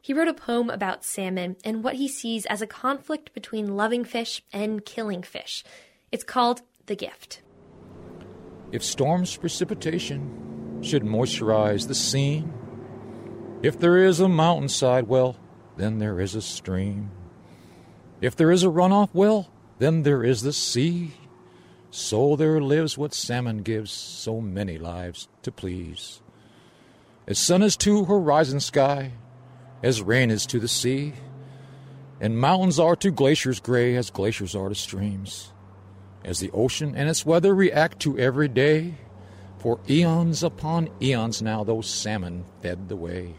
He wrote a poem about salmon and what he sees as a conflict between loving fish and killing fish. It's called The Gift. If storm's precipitation should moisturize the scene, if there is a mountainside, well, then there is a stream. If there is a runoff, well, then there is the sea. So there lives what salmon gives so many lives to please. As sun is to horizon sky, as rain is to the sea, and mountains are to glaciers gray as glaciers are to streams. As the ocean and its weather react to every day, for eons upon eons now those salmon fed the way.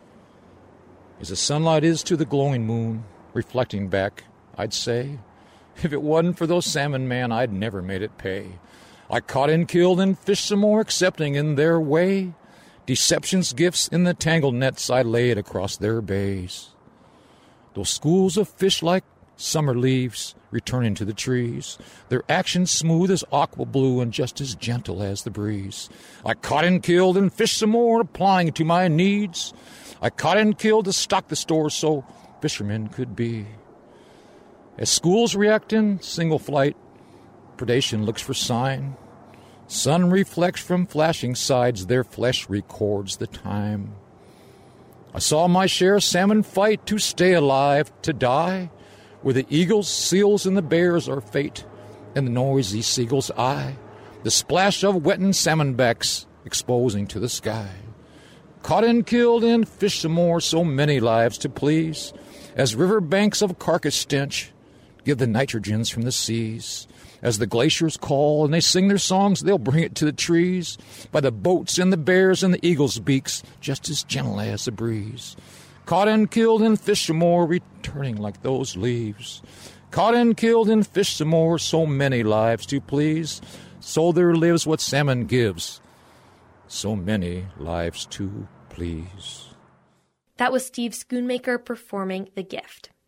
As the sunlight is to the glowing moon, reflecting back, I'd say, if it wasn't for those salmon, man, I'd never made it pay. I caught and killed and fished some more, accepting in their way deception's gifts in the tangled nets I laid across their bays. Those schools of fish like summer leaves returning to the trees, their actions smooth as aqua blue and just as gentle as the breeze. I caught and killed and fished some more, applying to my needs. I caught and killed to stock the stores so fishermen could be. As schools react in single flight, predation looks for sign. Sun reflects from flashing sides, their flesh records the time. I saw my share of salmon fight to stay alive, to die, where the eagles, seals, and the bears are fate, and the noisy seagull's eye, the splash of wetting salmon backs exposing to the sky. Caught and killed and fished some more, so many lives to please, as river banks of carcass stench give the nitrogens from the seas. As the glaciers call and they sing their songs, they'll bring it to the trees, by the boats and the bears and the eagles' beaks, just as gentle as the breeze. Caught and killed and fished some more, returning like those leaves. Caught and killed and fished some more, so many lives to please. So there lives what salmon gives, so many lives to please. That was Steve Schoonmaker performing The Gift.